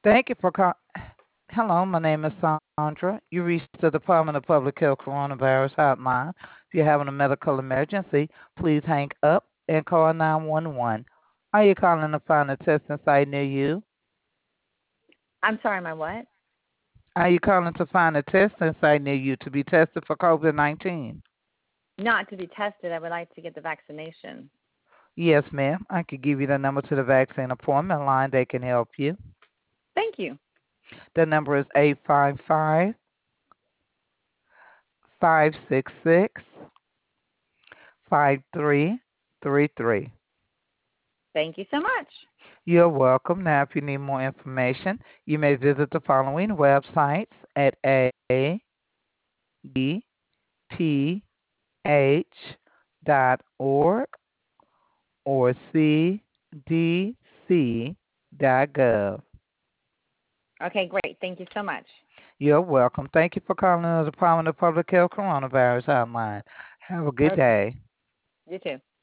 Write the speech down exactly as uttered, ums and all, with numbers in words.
Thank you for calling. Hello, my name is Sandra. You reached the Department of Public Health Coronavirus Hotline. If you're having a medical emergency, please hang up and call nine one one. Are you calling to find a testing site near you? I'm sorry, my what? Are you calling to find a testing site near you to be tested for COVID nineteen? Not to be tested. I would like to get the vaccination. Yes, ma'am. I could give you the number to the vaccine appointment line. They can help you. Thank you. The number is eight five five, five six six, five three three three. Thank you so much. You're welcome. Now, if you need more information, you may visit the following websites at a d p h dot org or c d c dot gov. Okay, great. Thank you so much. You're welcome. Thank you for calling the Department of Public Health Coronavirus Hotline. Have a good Okay. day. You too.